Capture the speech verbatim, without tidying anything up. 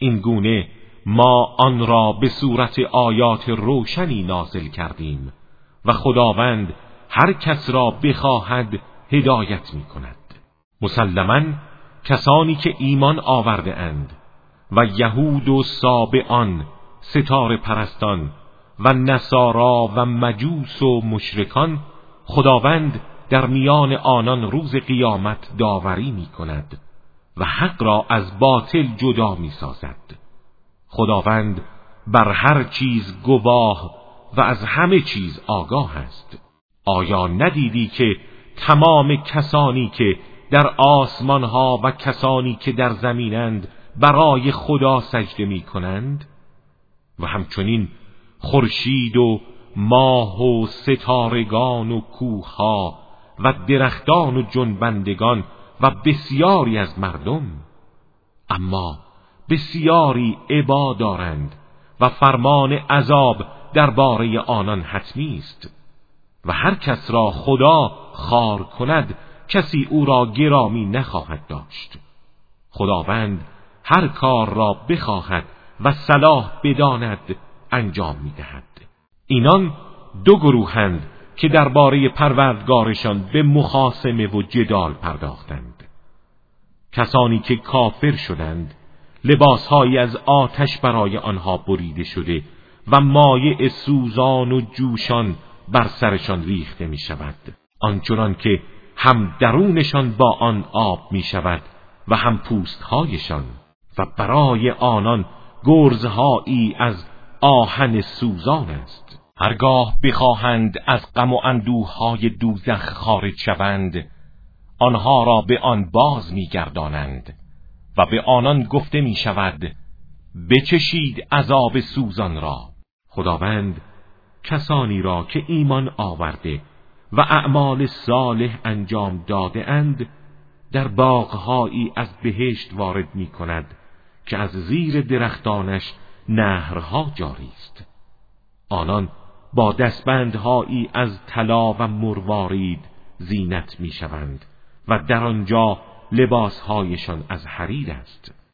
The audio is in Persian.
این گونه ما آن را به صورت آیات روشنی نازل کردیم و خداوند هر کس را بخواهد هدایت می کند. مسلماً کسانی که ایمان آورده اند و یهود و سابعان، ستاره پرستان و نصارا و مجوس و مشرکان، خداوند در میان آنان روز قیامت داوری می کند و حق را از باطل جدا می سازد. خداوند بر هر چیز گواه و از همه چیز آگاه است. آیا ندیدی که تمام کسانی که در آسمان ها و کسانی که در زمینند برای خدا سجده می کنند و همچنین خورشید و ماه و ستارگان و کوه ها و درختان و جنبندگان و بسیاری از مردم، اما بسیاری عبا دارند و فرمان عذاب درباره آنان حتمی است و هر کس را خدا خوار کند کسی او را گرامی نخواهد داشت. خداوند هر کار را بخواهد و صلاح بداند انجام می‌دهد. اینان دو گروهند که درباره پروردگارشان به مخاصمه و جدال پرداختند. کسانی که کافر شدند لباسهایی از آتش برای آنها بریده شده و مایع سوزان و جوشان بر سرشان ریخته می شود، آنچنان که هم درونشان با آن آب می شود و هم پوستهایشان، و برای آنان گرزهایی از آهن سوزان است. هرگاه بخواهند از غم و اندوه‌های دوزخ خارج شوند، آنها را به آن باز می گردانند و به آنان گفته می شود بچشید عذاب سوزان را. خداوند کسانی را که ایمان آورده و اعمال صالح انجام داده اند در باغهایی از بهشت وارد می کند که از زیر درختانش نهرها جاری است. آنان با دستبندهایی از طلا و مروارید زینت می شوند و در آنجا لباسهایشان از حریر است.